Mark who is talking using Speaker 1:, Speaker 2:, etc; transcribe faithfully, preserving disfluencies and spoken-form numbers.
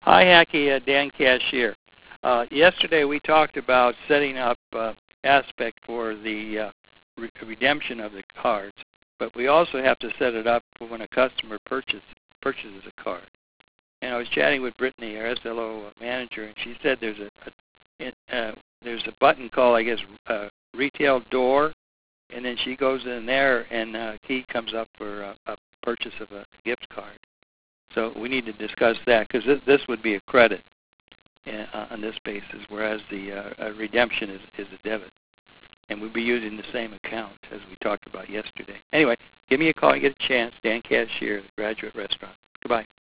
Speaker 1: Hi, Hacky. Uh, Dan Cashier. Uh, yesterday we talked about setting up uh, aspect for the uh, re redemption of the cards, but we also have to set it up for when a customer purchase, purchases a card. And I was chatting with Brittany, our S L O manager, and she said there's a, a uh, there's a button called, I guess, uh, retail door, and then she goes in there and a uh, key comes up for a, a purchase of a gift card. So we need to discuss that because this, this would be a credit uh, on this basis, whereas the uh, uh, redemption is, is a debit. And we'd be using the same account as we talked about yesterday. Anyway, give me a call. You get a chance. Dan Cashier, the Graduate Restaurant. Goodbye.